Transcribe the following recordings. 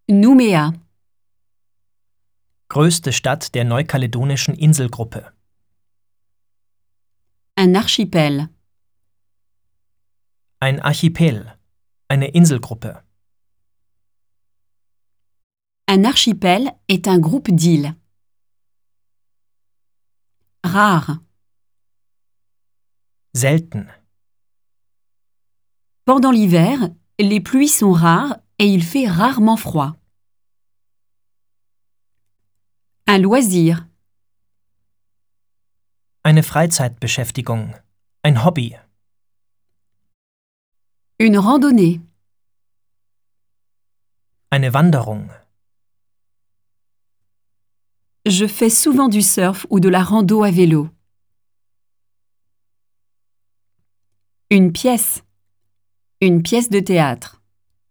Nouméa. Größte Stadt der neukaledonischen Inselgruppe. Un archipel. Ein Archipel. Eine Inselgruppe. Un archipel est un groupe d'îles. Rare. Selten. Pendant l'hiver, les pluies sont rares et il fait rarement froid. Un loisir. Eine Freizeitbeschäftigung. Ein Hobby. Une randonnée. Eine Wanderung. Je fais souvent du surf ou de la rando à vélo. Une pièce. Une pièce de théâtre.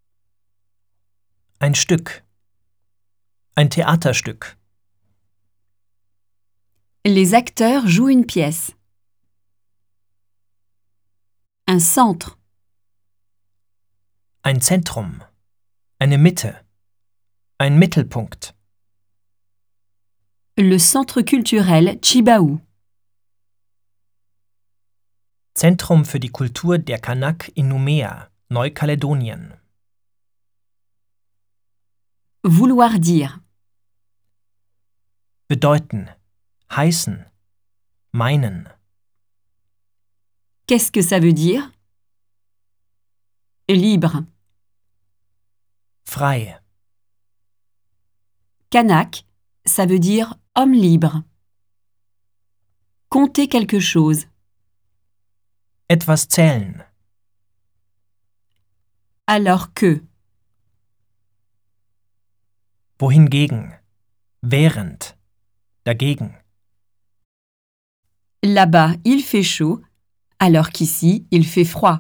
Ein Stück. Ein Theaterstück. Les acteurs jouent une pièce. Un centre. Ein Zentrum. Eine Mitte. Ein Mittelpunkt. Le centre culturel Chibaou. Zentrum für die Kultur der Kanak in Nouméa, Neukaledonien. Vouloir dire. Bedeuten. Heißen. Meinen. Qu'est-ce que ça veut dire? Libre. Frei. Kanak, ça veut dire homme libre. Compter quelque chose. Etwas zählen. Alors que. Wohingegen. Während. Dagegen. Là-bas, il fait chaud, alors qu'ici, il fait froid.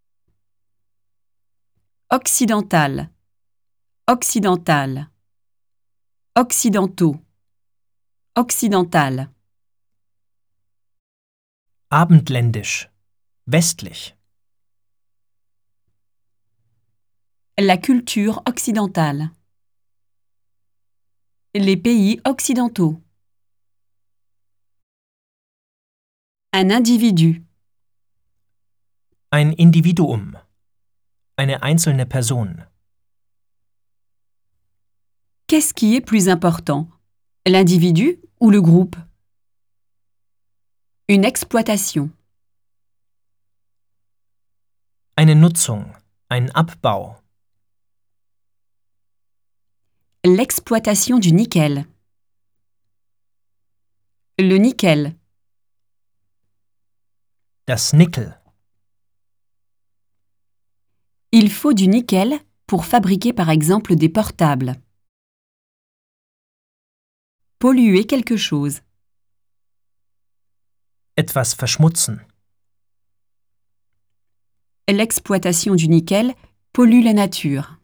Occidental. Occidental. Occidentaux. Occidental. Abendländisch. Westlich. La culture occidentale. Les pays occidentaux. Un individu. Ein Individuum. Eine einzelne Person. Qu'est-ce qui est plus important? L'individu ou le groupe? Une exploitation. Eine Nutzung. Ein Abbau. L'exploitation du nickel. Le nickel. Das Nickel. Il faut du nickel pour fabriquer par exemple des portables. Polluer quelque chose. Etwas verschmutzen. L'exploitation du nickel pollue la nature.